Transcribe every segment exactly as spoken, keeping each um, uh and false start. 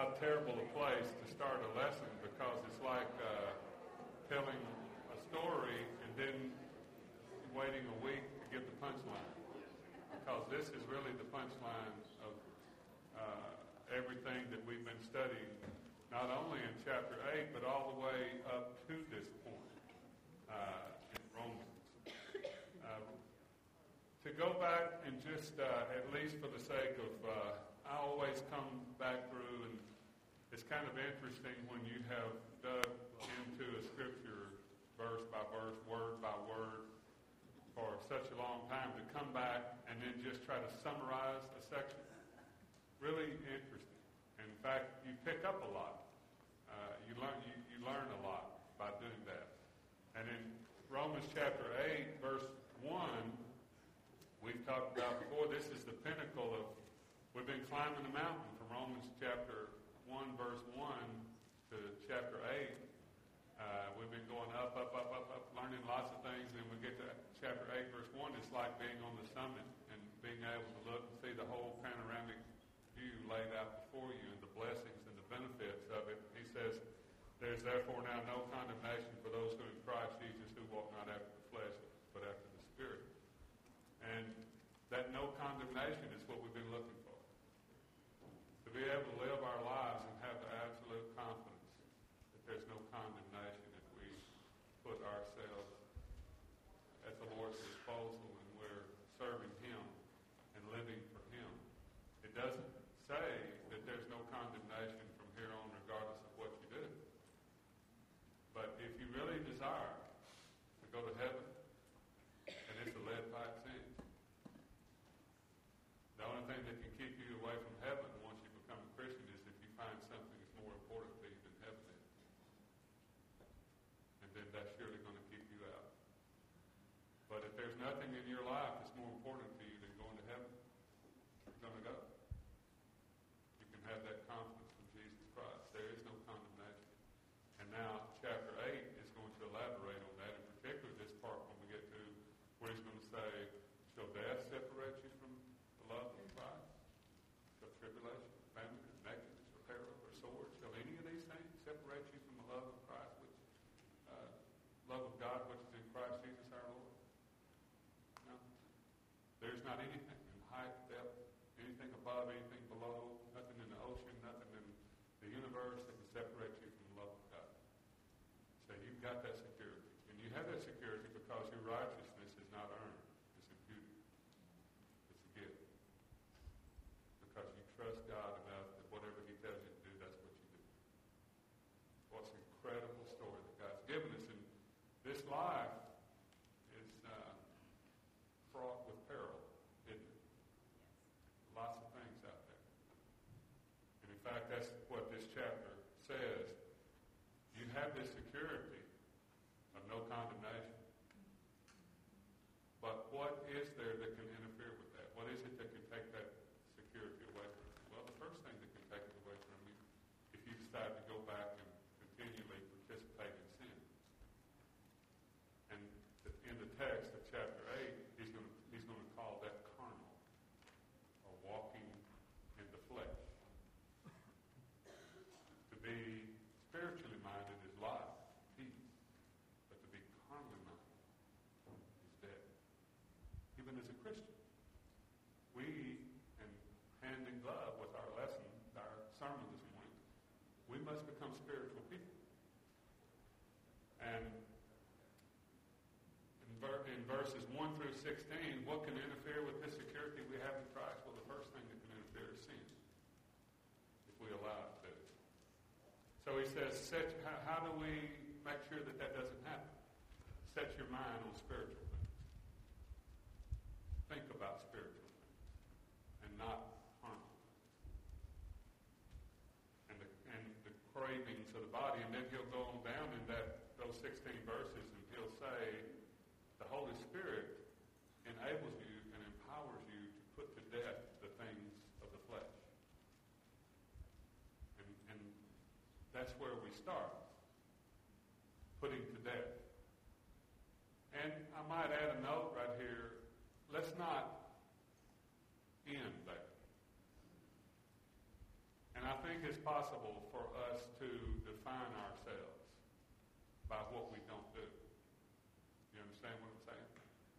how terrible a place to start a lesson, because it's like uh, telling a story and then waiting a week to get the punchline. Because this is really the punchline of uh, everything that we've been studying, not only in chapter eight, but all the way up to this point uh, in Romans. Uh, to go back and just, uh, at least for the sake of, uh, I always come back through, and it's kind of interesting when you have dug into a scripture verse by verse, word by word, for such a long time, to come back and then just try to summarize a section. Really interesting. In fact, you pick up a lot. Uh, you learn you, you learn a lot by doing that. And in Romans chapter eight, verse one, we've talked about before, this is the pinnacle of, we've been climbing the mountain from Romans chapter one, verse one to chapter eight. Uh, we've been going up, up, up, up, up, learning lots of things, and we get to chapter eight, verse one. It's like being on the summit and being able to look and see the whole panoramic view laid out before you and the blessings and the benefits of it. He says, there's therefore now no condemnation for those who are in Christ Jesus, who walk not after the flesh, but after the Spirit. And that no condemnation is what we've been looking for. To be able to live our lives and have the absolute confidence that there's no condemnation if we put ourselves at the Lord's disposal and we're serving Him and living for Him. It doesn't say that there's no condemnation from here on regardless of what you do. But if you really desire to go to heaven, and it's a lead pipe cinch, the only thing that can keep you away from heaven once you become a Christian is if you find something that's more important to you than heaven is. And then that's surely going to keep you out. But if there's nothing in your life that's more important to you than going to heaven, you're going to go. You can have that confidence in Jesus Christ. There is no condemnation. And now chapter eight is going to elaborate on that, in particular this part when we get to where he's going to say, shall death separate you from the love of Christ? Shall tribulation, famine, nakedness, or peril, or sword? Shall any of these things separate you from the love of Christ, which uh, love of God, which is in Christ Jesus our Lord? No. There's not anything in height, depth, anything above, anything below, nothing in the ocean, nothing in the universe that can separate you from the love of God. So you've got that security. And you have that security because your righteousness is not earned. It's imputed. It's a gift. Because you trust God enough that whatever He tells you to do, that's what you do. What an incredible story that God's given us. And this life is uh, fraught with peril, isn't it? Lots of things out there. And in fact, that's what this chapter says. You have this security of no condemnation. But what is there that can interfere with that? What is it that can take that security away from you? Well, the first thing that can take it away from you, if you decide to go back and continually participate in sin. And in the text of chapter eight, he's going to, he's going to call that carnal, or walking in the flesh. To be spiritually minded is life, peace. But to be carnally minded is death. Even as a Christian, we, and hand in glove with our lesson, our sermon this morning, we must become spiritual people. And in, ver- in verses one through sixteen, what can interfere with this security we have in Christ? Well, the first thing that can interfere is sin, if we allow it to. So he says, set, how, how do we make sure that that doesn't happen? Set your mind on spiritual things. Think about spiritual things and not harmful things. And the, and the cravings of the body. And then he'll go on down in that those sixteen verses and he'll say, the Holy Spirit enables you and empowers you to put to death the things of the flesh. And, and that's where we start, putting to death. And I might add a note right here, let's not end there. And I think think it's possible for us to define ourselves by what we don't do. You understand what I'm saying?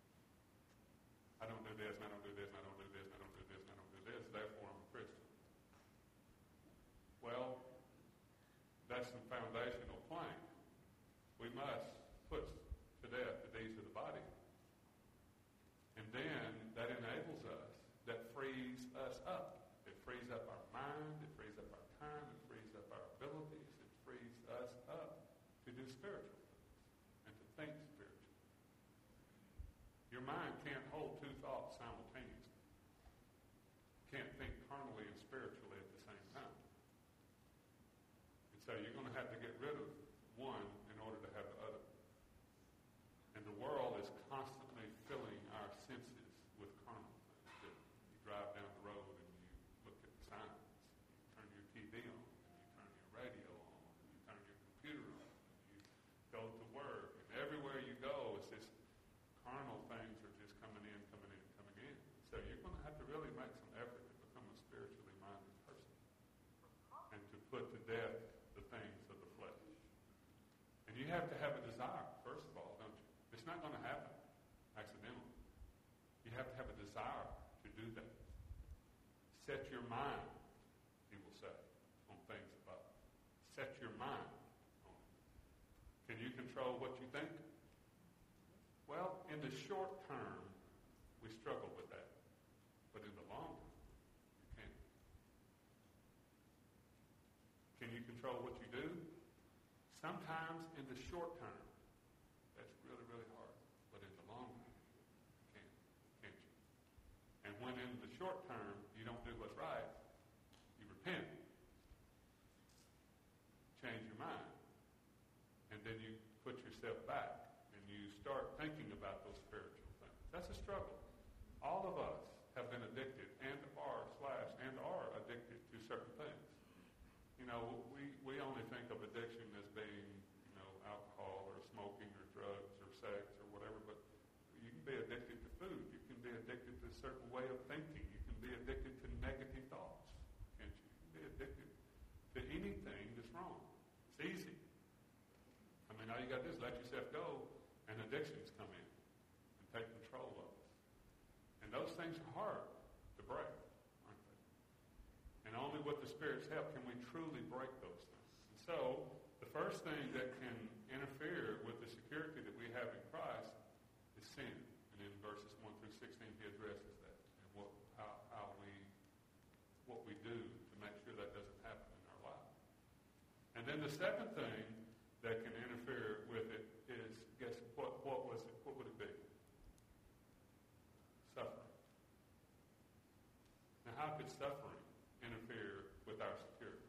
I don't do this, and I don't do this, and I don't do this, and I don't do this, and I don't do this, therefore I'm a Christian. Well, that's the foundational plank. We must put to death the deeds of the body. And then that enables us, that frees us up. It frees up our mind, it frees up our time, it frees up our abilities, it frees us up to do spiritual things and to think spiritually. Your mind can't hold two thoughts simultaneously. You can't think carnally and spiritually at the same time. And so you're going to have to get rid of one in order to have the other. And the world is constantly filling our senses with carnal things. You drive down the road and you look at the signs. You turn your T V on, and you turn your radio on, and you turn your computer on, and you go to work. And everywhere you go, it's just carnal things are just coming in, coming in, coming in. So you're going to have to really make some effort to become a spiritually minded person and to put to death the things of the flesh. And you have to have a desire, first of all, don't you? It's not going to happen accidentally. You have to have a desire to do that. Set your mind, he will say, on things above. Set your mind on it. Can you control what you think? Well, in the short term, we struggle with that. But in the long term, you can't. Can you control what you do? Sometimes in the short term, that's really, really hard. But in the long term, you can't, can't you? And when in the short term you don't do what's right, you repent, change your mind, and then you put yourself back and you start thinking about those spiritual things. That's a struggle. All of us have been addicted and are slash and are addicted to certain things. You know, we, we only think of addiction as being, you know, alcohol or smoking or drugs or sex or whatever, but you can be addicted to food. You can be addicted to a certain way of thinking. You can be addicted to negative thoughts, can't you? You can be addicted to anything that's wrong. It's easy. I mean, all you got to do is let yourself go, and addictions come in and take control of us. And those things are hard to break. And only with the Spirit's help can we truly break those things. And so, the first thing that can interfere with the security that we have in Christ is sin. And in verses one through sixteen, he addresses that and what, how, how we, what we do to make sure that doesn't happen in our life. And then the second thing that can interfere with it is, guess what? What was it? What would it be? Suffering. Now, how could suffering interfere with our security?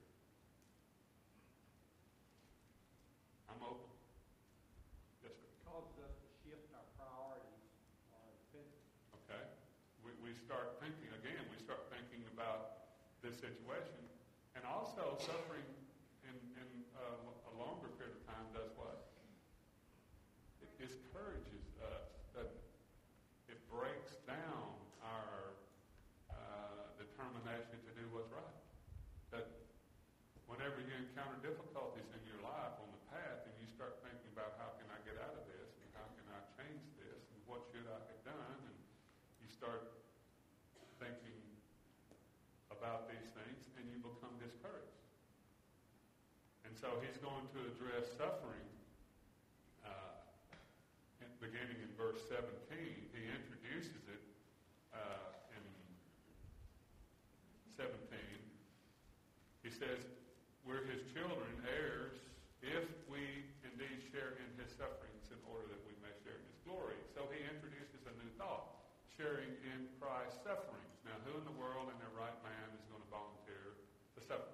I'm open. Yes, sir. It causes us to shift our priorities or defenses. Okay. We, we start thinking, again, we start thinking about this situation. And also, suffering in, in uh, a longer period of time does what? It discourages us, doesn't it? It breaks down our uh, determination to do what's right. That whenever you encounter difficulties in your life on the path and you start thinking about how can I get out of this and how can I change this and what should I have done, and you start thinking about these things and you become discouraged. And so he's going to address suffering uh, in, beginning in verse seventeen. He introduces it uh, in seventeen. He says, we're his children, heirs, if we indeed share in his sufferings in order that we may share in his glory. So he introduces a new thought, sharing in Christ's sufferings. Now, who in the world in their right mind is going to volunteer to suffer?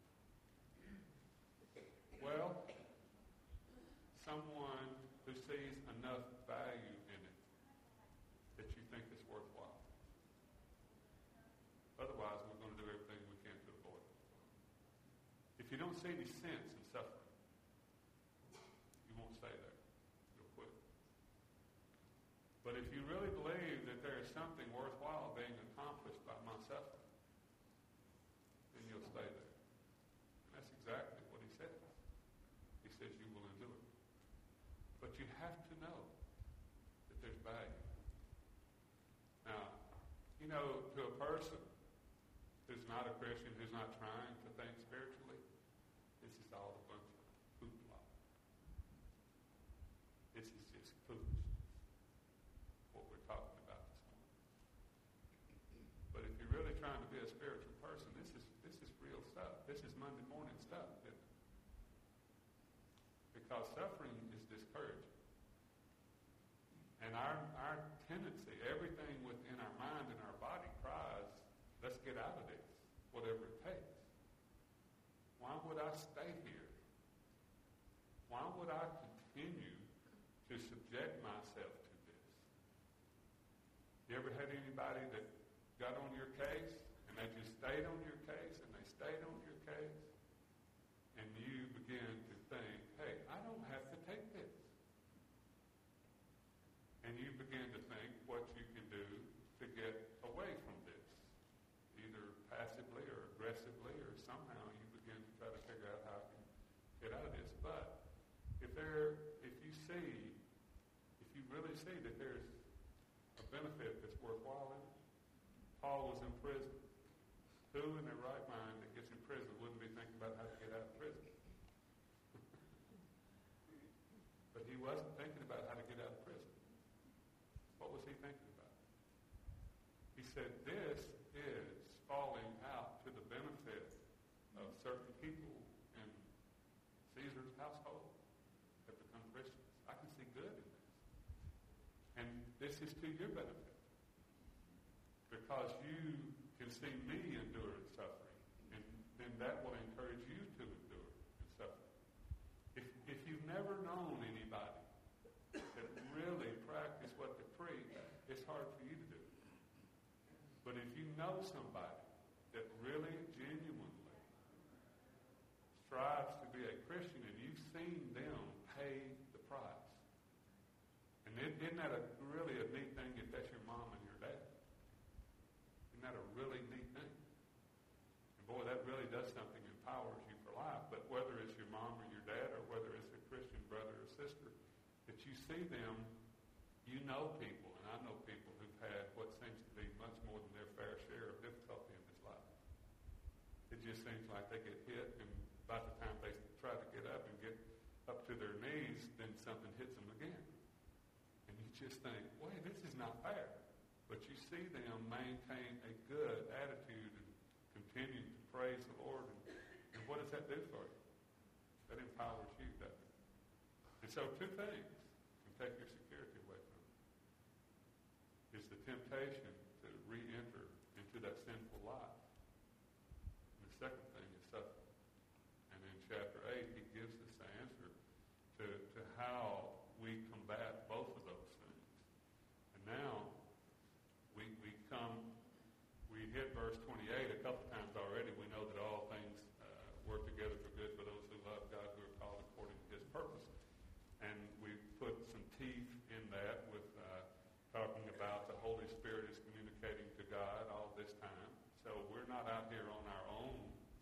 Well, someone who sees enough value in it that you think it's worthwhile. Otherwise, we're going to do everything we can to avoid it. If you don't see any sense in suffering, you won't stay there. You'll quit. But if you really believe that there is something worthwhile being accomplished by my suffering, then you'll stay there. says you will endure. But you have to know that there's value. Now, you know, to a person who's not a Christian, who's not trying to think spiritually, this is all a bunch of hoopla. This is just foolishness, what we're talking about this morning. But if you're really trying to be a spiritual person, this is this is real stuff. This is Monday morning stuff, isn't it? Because suffering is discouraging. And our, our tendency, everything within our mind and our body cries, let's get out of this, whatever it takes. Why would I stay here? Why would I continue to subject myself to this? You ever had anybody that got on your case and they just stayed on your case and they stayed on your case? And you begin to think, hey, I don't have to take this. And you begin to think what you can do to get away from this, either passively or aggressively, or somehow you begin to try to figure out how you can get out of this. But if there, if you see, if you really see that there's a benefit that's worthwhile in it, Paul was in prison. Who in their right mind that gets in prison wouldn't be thinking about how to get out of prison? But he wasn't thinking about how to get out of prison. What was he thinking about? He said, this is falling out to the benefit of certain people in Caesar's household that become Christians. I can see good in this. And this is to your benefit. Because you can see me endure suffering, and then that will encourage you to endure and suffer. If, if you've never known anybody that really practiced what they preach, it's hard for you to do. But if you know somebody that really genuinely strives to be a Christian and you've seen them pay the price, and isn't that a, really a neat thing if that's your mom and your dad? Isn't that a really neat thing? And boy, that really does something, empowers you for life. But whether it's your mom or your dad, or whether it's a Christian brother or sister, that you see them, you know people, and I know people who've had what seems to be much more than their fair share of difficulty in this life. It just seems like they get hit, and by the time they try to get up and get up to their knees, then something hits them again. And you just think, wait, this is not fair. But you see them maintain a good attitude and continue to praise the Lord. And, and what does that do for you? That empowers you, doesn't it? And so two things can take your security away from you. It's the temptation to re-enter into that sinful life. And the second thing is suffering. And in chapter eight, he gives us the answer to, to how we combat both of those things. And now, we, we come, we hit verse twenty-eight a couple times already. We know that all things uh, work together for good for those who love God, who are called according to his purpose. And we put some teeth in that with uh, talking about the Holy Spirit is communicating to God all this time. So we're not out here on our own,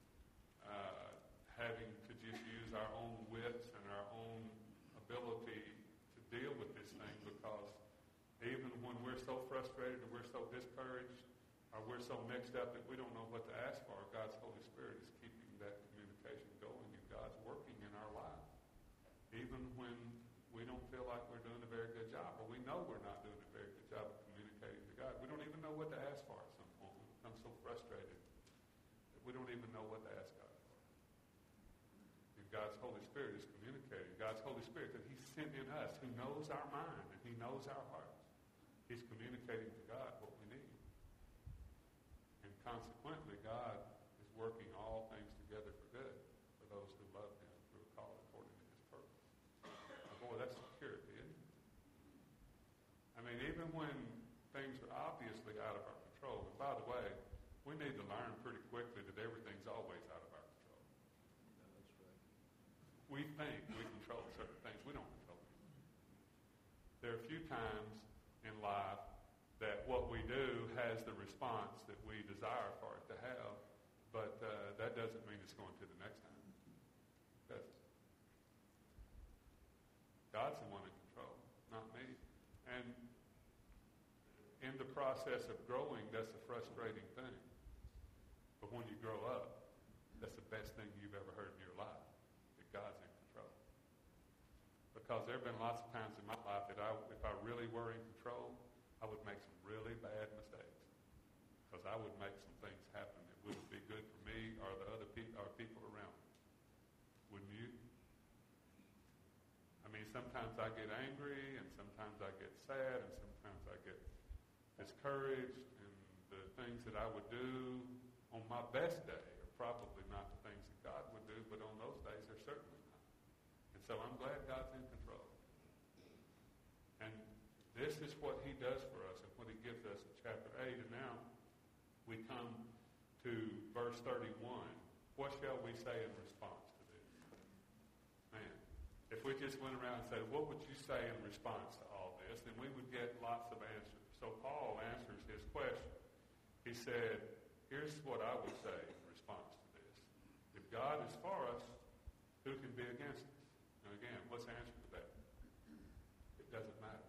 uh, having to just use our own wits and our own ability to deal with this thing, because even when we're so frustrated or we're so discouraged or we're so mixed up that we don't know what to ask for, God's Holy Spirit is keeping that communication going, and God's working in our lives. Even when we don't feel like we're doing a very good job, or we know we're not doing a very good job of communicating to God. We don't even know what to ask for at some point. We become so frustrated that we don't even know what to ask God for. And God's Holy Spirit is communicating. God's Holy Spirit that he's sent in us, who knows our mind and he knows our hearts. He's communicating to God what we need. And consequently, God is working all things together for good for those who love him, who are called according to his purpose. Now, boy, that's security, isn't it? I mean, even when things are obviously out of our control, and by the way, we need to learn pretty quickly that everything's always out of our control. Yeah, that's right. We think we control certain things. We don't control them. There are a few times in life that what we do has the response that we desire for it to have, but uh, that doesn't mean it's going to the next time. Does it? God's the one in control, not me. And in the process of growing, that's a frustrating thing. But when you grow up, that's the best thing you've ever heard in your life, that God's in control. Because there have been lots of times in my life that I, if I really were in control, I would make some really bad mistakes. Because I would make some things happen that wouldn't be good for me or the other people or people around me. Wouldn't you? I mean, sometimes I get angry, and sometimes I get sad, and sometimes I get discouraged, and the things that I would do on my best day are probably not the things that God would do, but on those days they're certainly not. And so I'm glad God's in control. And this is what he does for us and what he gives us in chapter eight. And now we come to verse thirty-one. What shall we say in response to this? Man, if we just went around and said, what would you say in response to all this? Then we would get lots of answers. So Paul answers his question. He said, here's what I would say in response to this. If God is for us, who can be against us? And again, what's the answer to that? It doesn't matter.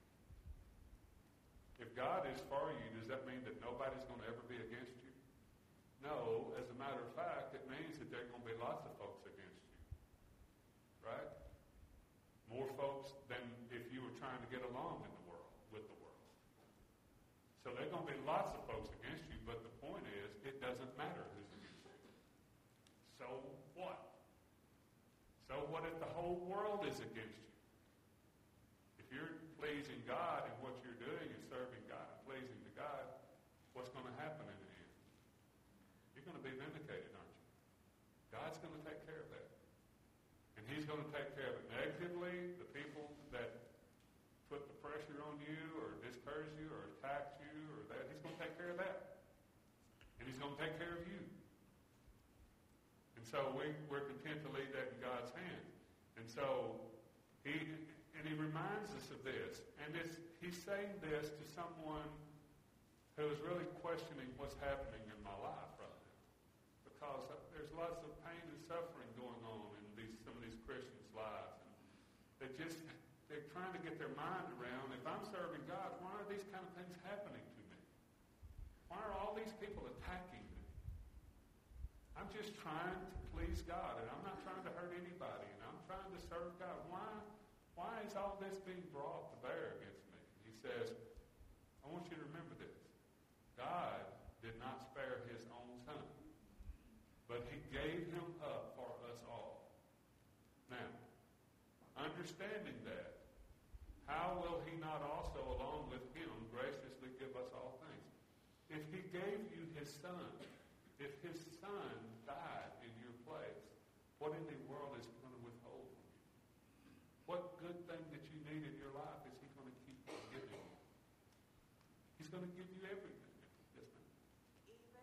If God is for you, does that mean that nobody's going to ever be against you? No, as a matter of fact, it means that there are going to be lots of folks against you. Right? More folks than if you were trying to get along in the world, with the world. So there are going to be lots of folks against you, but the point is, it doesn't matter who's against you. So what? So what if the whole world is against you? If you're pleasing God and what you're doing is serving God and pleasing to God, what's going to happen in the end? You're going to be vindicated, aren't you? God's going to take care of that. And he's going to take care of it negatively. The people that put the pressure on you or discourage you or attack you or that, he's going to take care of that. And he's going to take care of you. And so we, we're content to leave that in God's hands. And so he and he reminds us of this. And it's, he's saying this to someone who is really questioning what's happening in my life right now. Because there's lots of pain and suffering going on in these some of these Christians' lives. And they just, they're trying to get their mind around, if I'm serving God, why are these kind of things happening to me? Why are all these people attacking me? I'm just trying to please God, and I'm not trying to hurt anybody, and I'm trying to serve God. Why, why is all this being brought to bear against me? He says, I want you to remember this. God did not spare his own son, but he gave him up for us all. Now, understanding that, how will he not also, along with him, graciously give us all things? If he gave you his son, if his son died in your place, what in the world is he going to withhold from you? What good thing that you need in your life is he going to keep giving you? He's going to give you everything. Yes, ma'am. Even,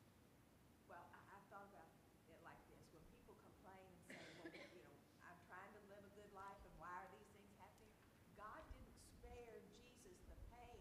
well, I, I thought about it like this. When people complain and say, well, you know, I'm trying to live a good life, and why are these things happening? God didn't spare Jesus the pain,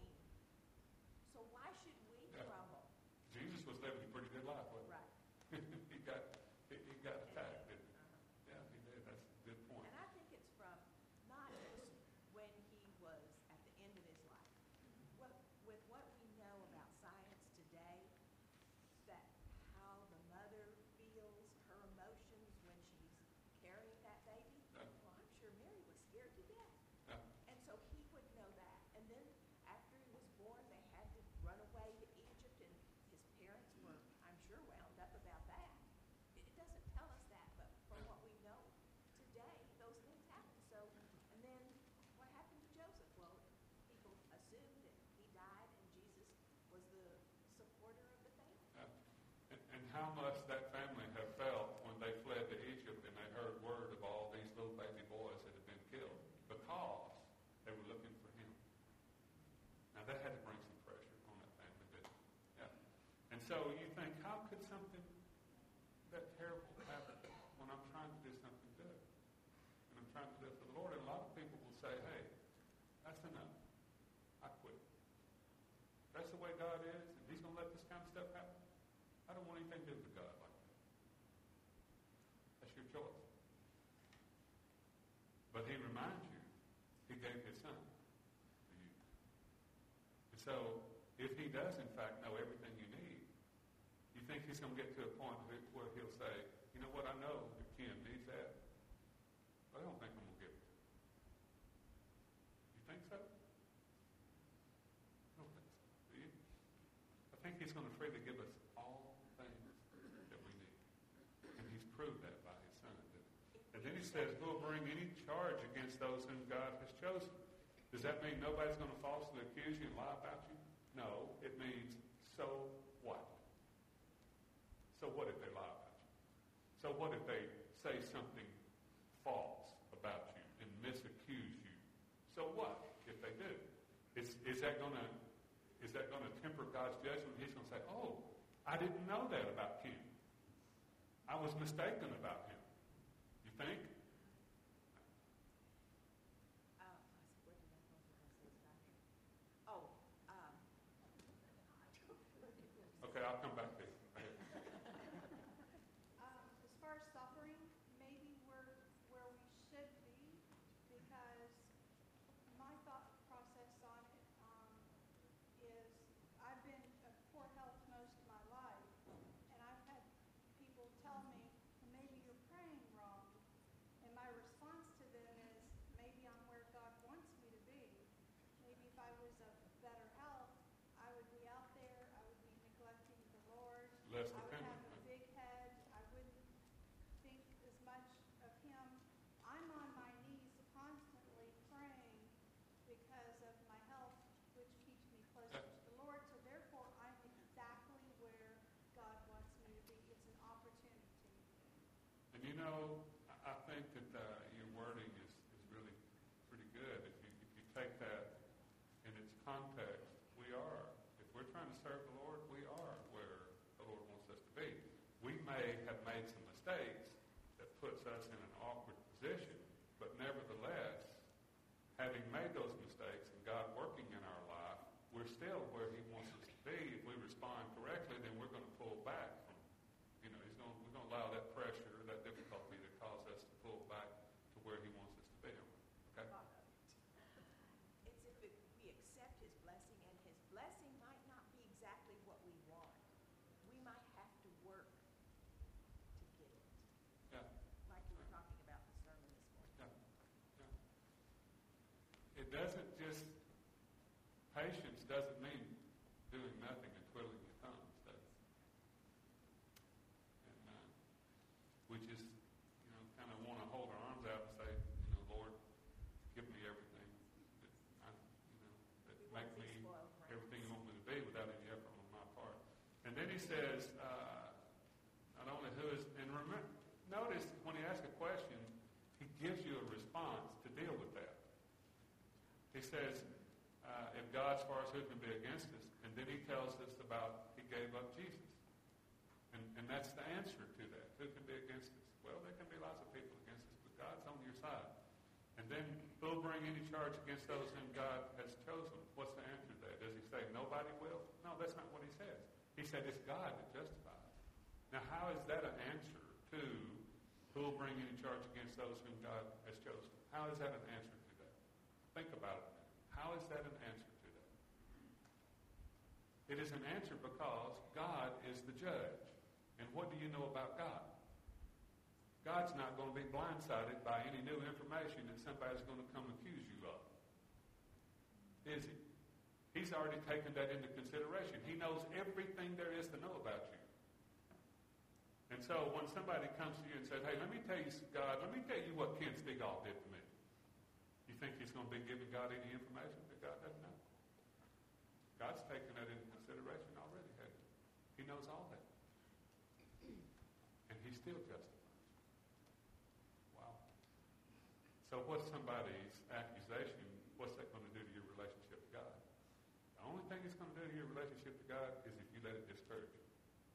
so why should we Yeah. grumble? Jesus was living a pretty good life, wasn't Right. he? he got he, he got attacked, didn't he? Uh-huh. Yeah, he did. That's a good point. And I think it's from not just when he was at the end of his life. What, with what we know about science today, that how the mother feels, her emotions when she's carrying that baby, Yeah. well, I'm sure Mary was scared to death. Yeah. And so he would know that. And then after he was born, they had to run away to Egypt, and his parents were, I'm sure, wound up about that. It, it doesn't tell us that, but from what we know today, those things happen. So, and then what happened to Joseph? Well, people assumed that he died, and Jesus was the supporter of the family. Yeah. And, and how much that family have felt when they fled to Egypt and they heard word of all these little baby boys that had been killed because they were looking for him. Now that had to bring some pressure on that family, didn't it? Yeah. And so you think, how could something that terrible happen when I'm trying to do something good? And I'm trying to live for the Lord. And a lot of people will say, hey, that's enough. I quit. That's the way God is, and he's going to let this kind of stuff happen. I don't want anything to do with God like that. That's your choice. But he reminds you so if he does, in fact, know everything you need, you think he's going to get to a point where he'll say, you know what, I know that Ken needs that, but I don't think I'm going to give it to him. You think so? I don't think so. Do you? I think he's going to freely give us all things that we need. And he's proved that by his son, didn't he? And then he says, who will bring any charge against those whom God has chosen? Does that mean nobody's going to falsely accuse you and lie about you? No, it means, so what? So what if they lie about you? So what if they say something false about you and misaccuse you? So what if they do? Is, is that going to is that going to temper God's judgment? He's going to say, oh, I didn't know that about Ken. I was mistaken about him. You think? Okay, I'll come back to you. Um, as far as suffering, maybe we're where we should be, because my thought process on it um, is I've been of poor health most of my life, and I've had people tell me, well, maybe you're praying wrong. And my response to them is, maybe I'm where God wants me to be. Maybe if I was of better health, I would be out there, I would be neglecting the Lord. Less I would dependent. have a big head. I wouldn't think as much of him. I'm on my knees constantly praying because of my health, which keeps me closer to the Lord. So therefore, I'm exactly where God wants me to be. It's an opportunity. And you know, I I think that uh, your wording is, is really pretty good. If you, if you take that in its context, we are. If we're trying to serve the Lord, we are where the Lord wants us to be. We may have made some mistakes that puts us in an awkward position, but nevertheless, having made those mistakes and God working in our life, we're still where he wants us to be. If we respond correctly, then we're going to pull back from, you know, he's going, we're going to allow that pressure, that difficulty to cause us to pull back to where he wants us to be. Okay? It's if it, we accept his blessing, and his blessing might not be exactly what we want. We might have to work to get it, Yeah. like we were talking about in the sermon this morning. Yeah. Yeah. It doesn't just, patience doesn't mean doing nothing and twiddling your thumbs, does it? And uh, we just, you know, kind of want to hold our arms out and say, you know, Lord, give me everything that I, you know, that We make want to be me spoiled brats. everything you want me to be without any effort on my part. And then he says, uh, not only who is, and remember, notice when he asks a question, he gives you a response to deal with that. He says, uh, if God's for us, who can be against us? And then he tells us about he gave up Jesus. And, and that's the answer to that. Who can be against us? Well, there can be lots of people against us, but God's on your side. And then who'll bring any charge against those whom God has chosen? What's the answer to that? Does he say nobody will? No, that's not what he says. He said it's God that justifies. Now, how is that an answer to who will bring any charge against those whom God has chosen? How is that an answer to that? Think about it. How is that an answer to that? It is an answer because God is the judge. And what do you know about God? God's not going to be blindsided by any new information that somebody's going to come accuse you of. Is he? He's already taken that into consideration. He knows everything there is to know about you. And so when somebody comes to you and says, hey, let me tell you, God, let me tell you what Ken Stigall did to me. You think he's going to be giving God any information that God doesn't know? God's taken that into consideration already, hasn't he? He knows all that. And he still justifies. Wow. So what's somebody's accusation? What's that going to do to your relationship to God? The only thing it's going to do to your relationship to God is if you let it discourage you.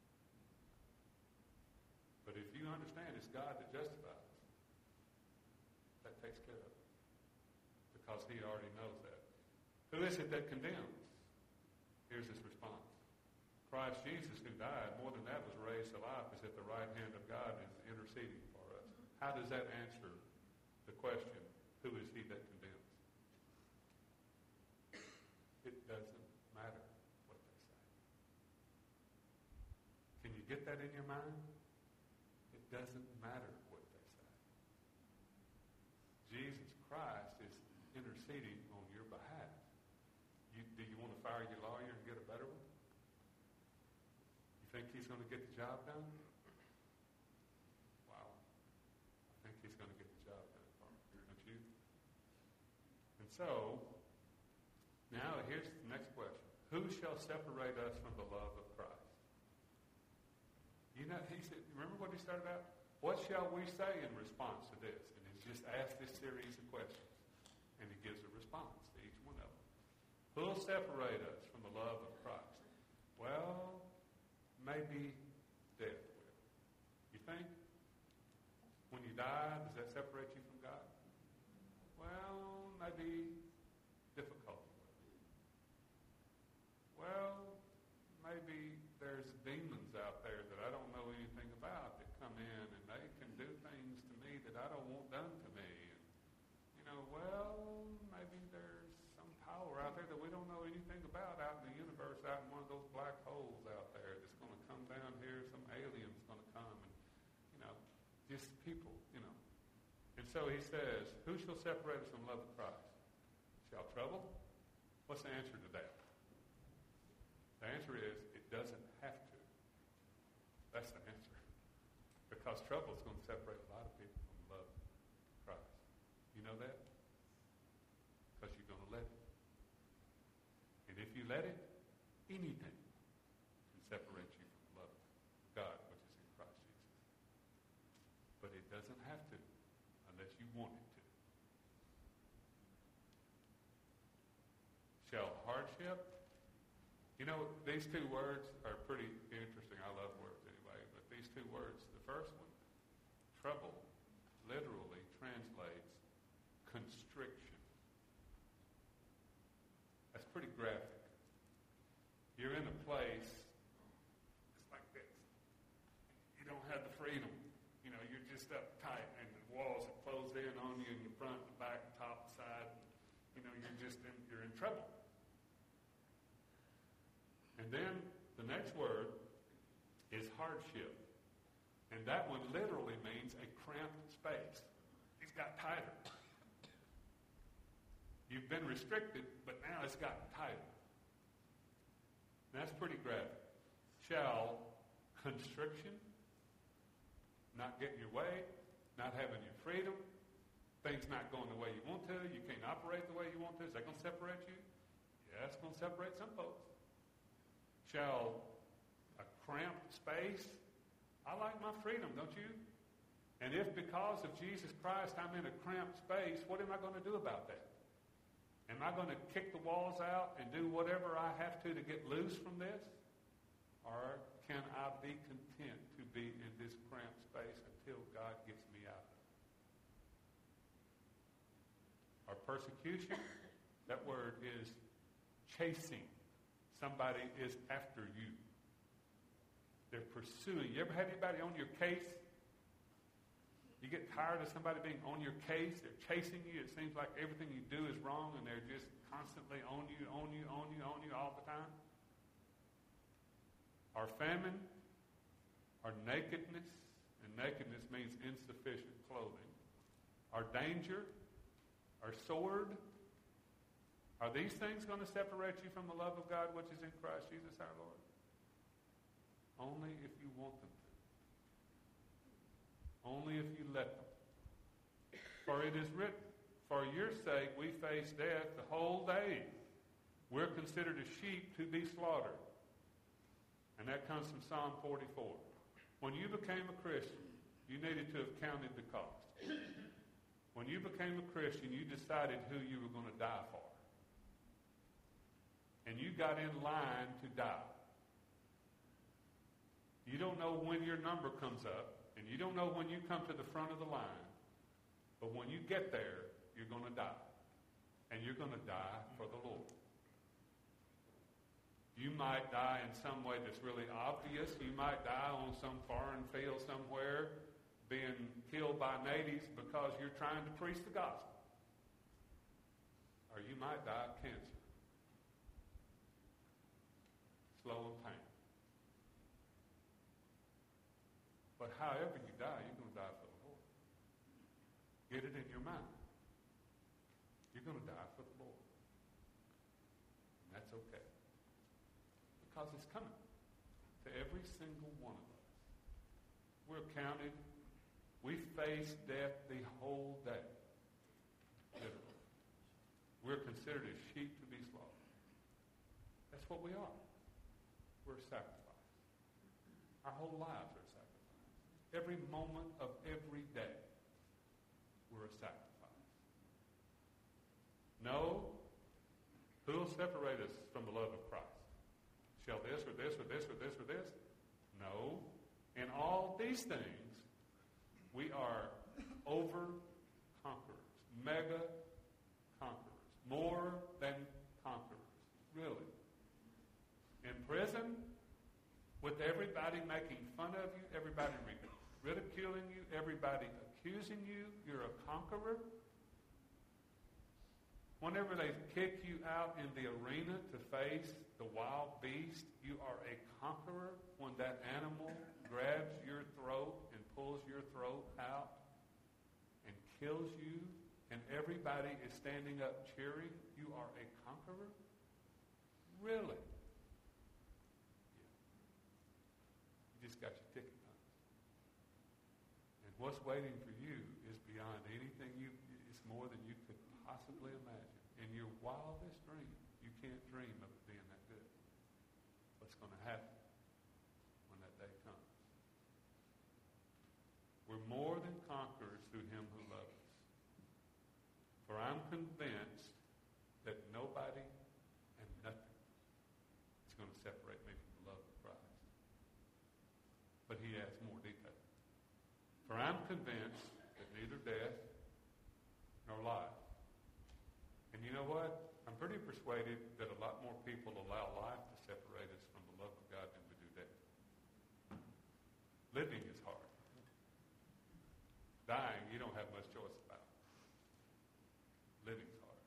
But if you understand it's God that justifies, that takes care of it. Because he already knows that. Who is it that condemns? Here's his response. Christ Jesus, who died, more than that was raised to life, is at the right hand of God and is interceding for us. How does that answer the question, who is he that condemns? It doesn't matter. get that in your mind? It doesn't matter what they say. Jesus Christ is interceding on your behalf. You, do you want to fire your lawyer and get a better one? You think he's going to get the job done? Wow. I think he's going to get the job done for you, don't you? And so, now here's the next question. Who shall separate us from the love of Christ? You know, he said, remember what he started out? What shall we say in response to this? And he's just asked this series of questions. And he gives a response to each one of them. Who will separate us from the love of Christ? Well, maybe death will. You think? When you die, does that separate you from God? Well, maybe difficulty will. Well, maybe there's demons out there that I don't know anything about that come in and they can do things to me that I don't want done to me. And, you know, well, maybe there's some power out there that we don't know anything about out in the universe, out in one of those black holes out there that's going to come down here. Some alien's going to come and, you know, just people, you know. And so he says, who shall separate us from the love of Christ? Shall trouble? What's the answer to that? The answer is, it doesn't have to. That's the answer. Because trouble is going to separate a lot of people from the love of Christ. You know that? Because you're going to let it. And if you let it, anything can separate you from the love of God, which is in Christ Jesus. But it doesn't have to, unless you want it to. Shall hardship? You know, these two words are pretty interesting. I love words anyway, but these two words, the first one, trouble, literally translates constriction. That's pretty graphic. You're in a place, it's like this. You don't have the freedom. You know, you're just uptight, and the walls are closed in on you in the front, the back, top, side. You know, you're just in, you're in trouble. And then the next word is hardship. And that one literally means a cramped space. It's got tighter. You've been restricted, but now it's gotten tighter. That's pretty graphic. Shall constriction, not getting your way, not having your freedom, things not going the way you want to, you can't operate the way you want to, is that going to separate you? Yeah, it's going to separate some folks. Shall a cramped space? I like my freedom, don't you? And if because of Jesus Christ I'm in a cramped space, what am I going to do about that? Am I going to kick the walls out and do whatever I have to to get loose from this? Or can I be content to be in this cramped space until God gets me out of it? Or persecution, that word is chasing. Somebody is after you. They're pursuing. You ever had anybody on your case? You get tired of somebody being on your case. They're chasing you. It seems like everything you do is wrong, and they're just constantly on you, on you, on you, on you all the time. Our famine, our nakedness, and nakedness means insufficient clothing. Our danger, our sword. Are these things going to separate you from the love of God which is in Christ Jesus our Lord? Only if you want them to. Only if you let them. For it is written, for your sake we face death the whole day. We're considered as sheep to be slaughtered. And that comes from Psalm forty-four. When you became a Christian, you needed to have counted the cost. When you became a Christian, you decided who you were going to die for. And you got in line to die. You don't know when your number comes up, and you don't know when you come to the front of the line, but when you get there, you're going to die. And you're going to die for the Lord. You might die in some way that's really obvious. You might die on some foreign field somewhere, being killed by natives because you're trying to preach the gospel. Or you might die of cancer. Slow and painful. But however you die, you're going to die for the Lord. Get it in your mind. You're going to die for the Lord. And that's okay. Because it's coming to every single one of us. We're counted. We face death the whole day. Literally. We're considered as sheep to be slaughtered. That's what we are. We're a sacrifice. Our whole lives are a sacrifice. Every moment of every day, we're a sacrifice. No, who will separate us from the love of Christ? Shall this or this or this or this or this? No. In all these things, we are over-conquerors, mega conquerors, more than conquerors, really. In prison, with everybody making fun of you, everybody ridiculing you, everybody accusing you, you're a conqueror. Whenever they kick you out in the arena to face the wild beast, you are a conqueror. When that animal grabs your throat and pulls your throat out and kills you, and everybody is standing up cheering, you are a conqueror? Really? Yeah. You just got your ticket punched. And what's waiting for you is beyond anything you, it's more than you could possibly imagine. In your wildest dream, you can't dream of it being that good. What's going to happen when that day comes? We're more than conquerors through him who loves us. For I'm convinced that nobody and nothing is going to separate me from the love of Christ. But he adds more detail. For I'm convinced that neither death nor life. And you know what? I'm pretty persuaded that a lot more people allow life to separate us from the love of God than we do death. Living is hard. Dying, you don't have much choice about. Living's hard.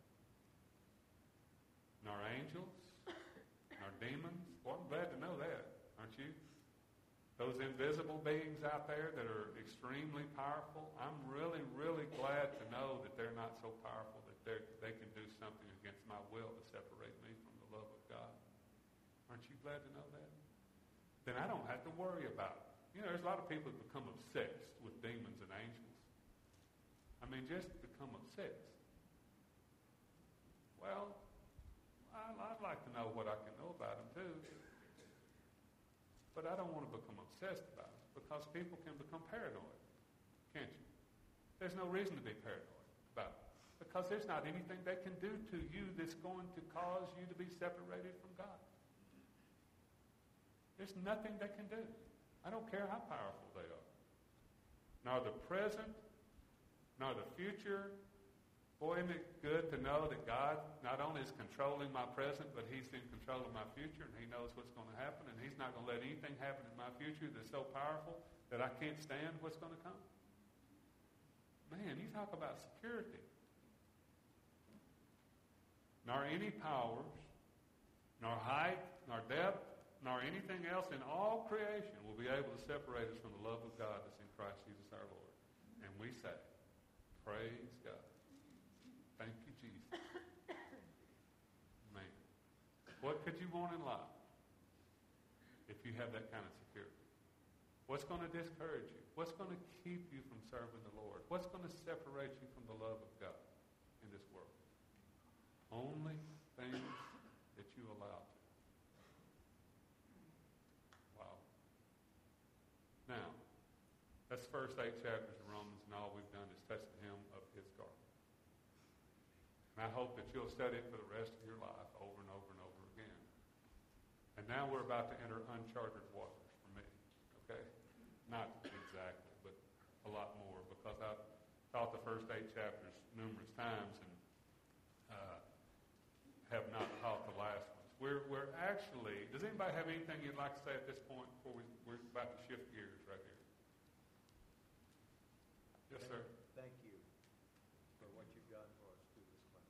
Nor angels, nor demons. Well, I'm glad to know that, aren't you? Those invisible beings out there that are extremely powerful, I'm really, really glad to know that they're not so powerful that they they can do something against my will to separate me from the love of God. Aren't you glad to know that? Then I don't have to worry about it. You know, there's a lot of people that become obsessed with demons and angels. I mean, just become obsessed. Well, I, I'd like to know what I can know about them too. But I don't want to become obsessed about it because people can become paranoid, can't you? There's no reason to be paranoid about it because there's not anything they can do to you that's going to cause you to be separated from God. There's nothing they can do. I don't care how powerful they are. Nor the present, nor the future. Boy, isn't it good to know that God not only is controlling my present, but he's in control of my future, and he knows what's going to happen, and he's not going to let anything happen in my future that's so powerful that I can't stand what's going to come. Man, you talk about security. Nor any powers, nor height, nor depth, nor anything else in all creation will be able to separate us from the love of God that's in Christ Jesus our Lord. And we say, praise God. Thank you, Jesus. Man, what could you want in life if you have that kind of security? What's going to discourage you? What's going to keep you from serving the Lord? What's going to separate you from the love of God in this world? Only things that you allow to. Wow. Now, that's the first eight chapters of Romans, and all we've done is touch the hem of his garment. And I hope that you'll study it for the rest of your life over and over and over again. And now we're about to enter uncharted waters for me, okay? Not exactly, but a lot more, because I've taught the first eight chapters numerous times and uh, have not taught the last ones. We're, we're actually, does anybody have anything you'd like to say at this point before we, we're about to shift gears right here? Yes, sir. Thank you for what you've done for us through this class.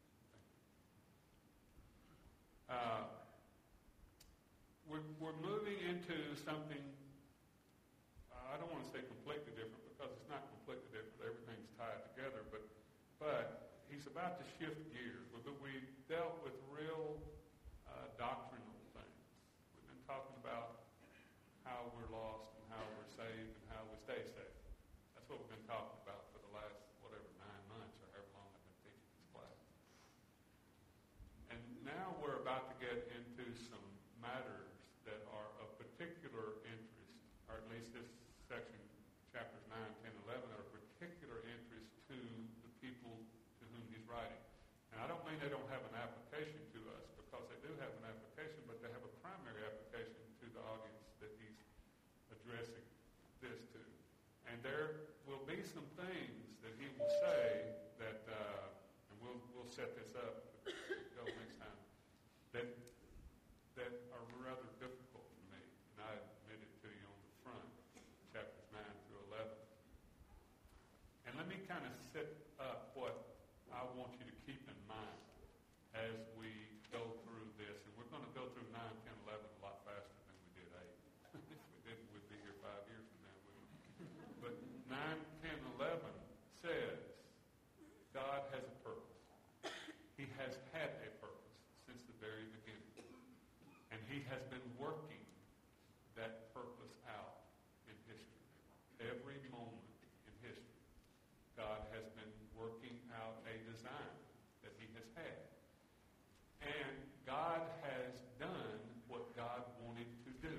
Uh, we're, we're moving into something, uh, I don't want to say say completely different because it's not completely different. Everything's tied together, but but he's about to shift gears. But we dealt with real uh, doctrinal things. We've been talking about how we're lost and how we're saved and how we stay saved. That's what we've been talking about for the last, whatever, nine months or however long I've been teaching this class. And now we're about to get into some matters that are of particular interest, or at least this section, chapters nine, ten, eleven, are of particular interest to the people to whom he's writing. And I don't mean they don't have an application to us, because they do have an application, but they have a primary application to the audience that he's addressing this to. And there will be some things that he will say that, uh, and we'll we'll set this up, go next time, that that are rather difficult for me. And I admit it to you on the front, chapters nine through eleven. And let me kind of set up what I want you to keep in mind as we go through this. And we're going to go through nine, ten, eleven a lot faster than we did eight. If we didn't, we'd be here five years from now, wouldn't we? But nine, ten, eleven says God has a purpose. He has had a purpose since the very beginning. And he has been working that purpose out in history. Every moment in history, God has been working out a design that he has had. And God has done what God wanted to do.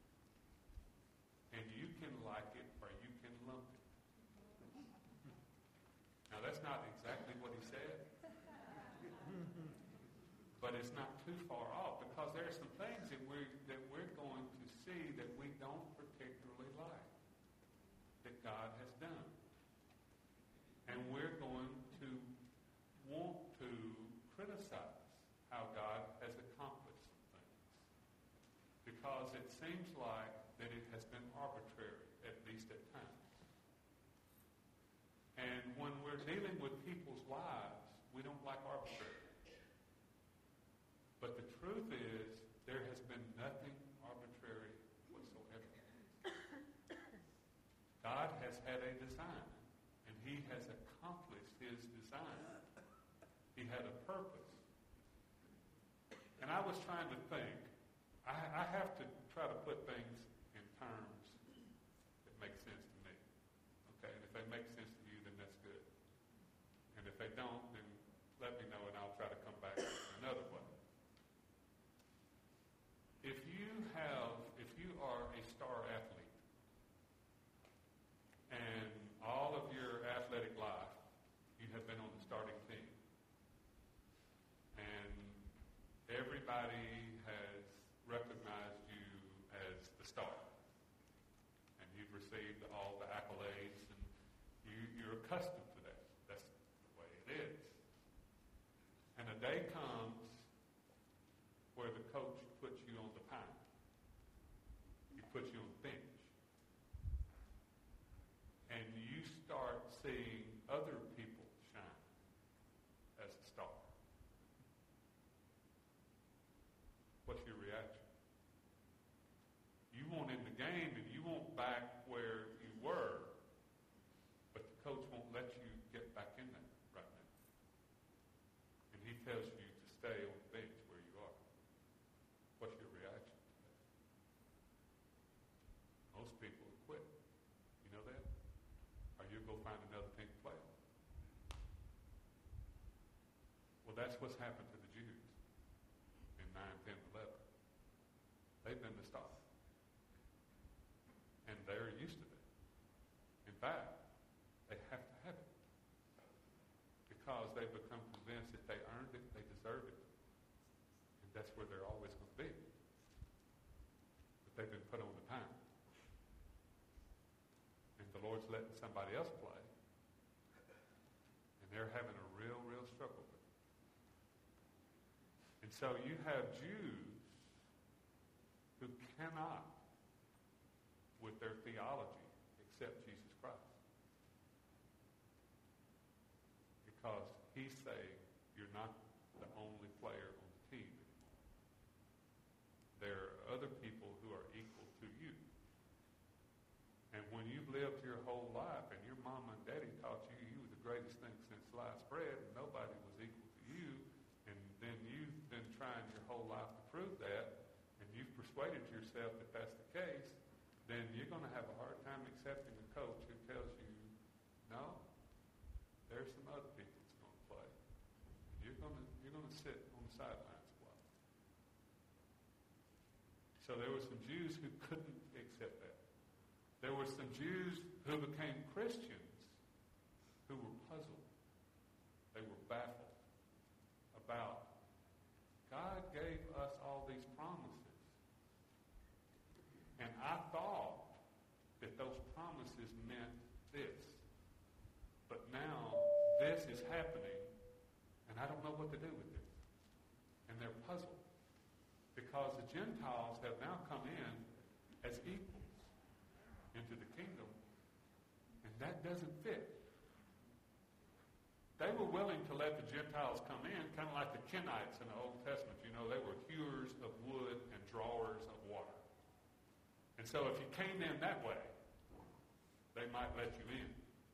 And you can like it or you can lump it. Now, that's not exactly what he said. But it's not too far off, because there are some things that we're, that we're going to see that we don't particularly like, that God has done. And we're going to want to criticize how God has accomplished some things, because it seems like that it has been arbitrary, at least at times. And when we're dealing with people's lives, we don't like arbitrary. But the truth is, there has been nothing arbitrary whatsoever. God has had a design, and he has accomplished his design. He had a purpose. And I was trying to think, I, I have to try to put things in terms that make sense to me. Okay, and if they make sense to you, then that's good. And if they don't, then let me know, and I'll try to come back another way. If you have, if you are a star athlete, and all of your athletic life, you have been on the starting team, and everybody has recognized you as the star, and you've received all the accolades, and you, you're accustomed to that. That's the way it is. And a day comes where the coach puts you on the pine. He puts you on the bench. And you start seeing other people shine as a star. What's your reaction? You want in the game and you want back where you were, but the coach won't let you get back in there right now. And he tells you to stay on the bench where you are. What's your reaction to that? Most people will quit. You know that? Or you'll go find another team to play on. Well, that's what's happened to the Jews in nine, ten, eleven. They've been the star. And they're used to it. In fact, they have to have it. Because they've become convinced that they earned it, they deserve it. And that's where they're always going to be. But they've been put on the time. And the Lord's letting somebody else play. And they're having a real, real struggle with it. And so you have Jews who cannot, with their theology, accept Jesus Christ. Because he's saying you're not the only player on the team anymore. There are other people who are equal to you. And when you've lived going to have a hard time accepting a coach who tells you, no, there's some other people that's going to play. You're going to you're going to sit on the sidelines a while. So there were some Jews who couldn't accept that. There were some Jews who became Christians who were puzzled. They were baffled about God gave us all these promises. And I thought that those promises meant this. But now this is happening, and I don't know what to do with it. And they're puzzled because the Gentiles have now come in as equals into the kingdom, and that doesn't fit. They were willing to let the Gentiles come in, kind of like the Kenites in the Old Testament. You know, they were hewers of wood and drawers of water. And so if you came in that way, they might let you in.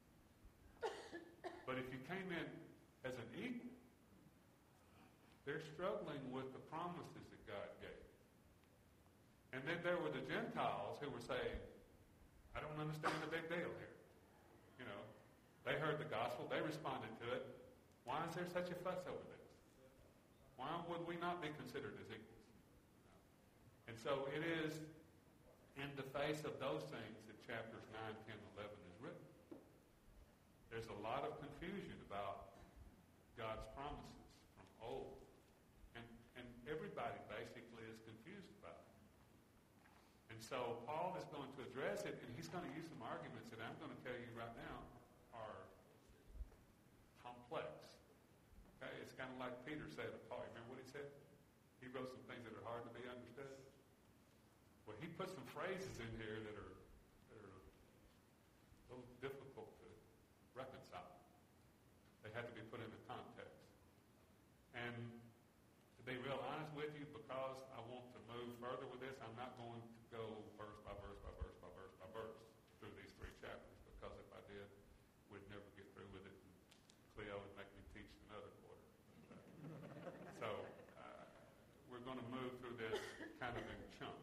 But if you came in as an equal, they're struggling with the promises that God gave. And then there were the Gentiles who were saying, I don't understand the big deal here. You know, they heard the gospel, they responded to it. Why is there such a fuss over this? Why would we not be considered as equals? And so it is in the face of those things that chapters nine, ten, eleven is written. There's a lot of confusion about God's promises from old. And, and everybody basically is confused about it. And so Paul is going to address it, and he's going to use some arguments that I'm going to tell you right now are complex. Okay? It's kind of like Peter said to Paul. Remember what he said? He wrote some things that are hard to be understood. Well, he put some phrases in here that are, that are a little difficult to reconcile. They have to be put into context. And to be real honest with you, because I want to move further with this, I'm not going to go verse by verse by verse by verse by verse through these three chapters, because if I did, we'd never get through with it. And Cleo would make me teach another quarter. So uh, we're going to move through this kind of in chunks.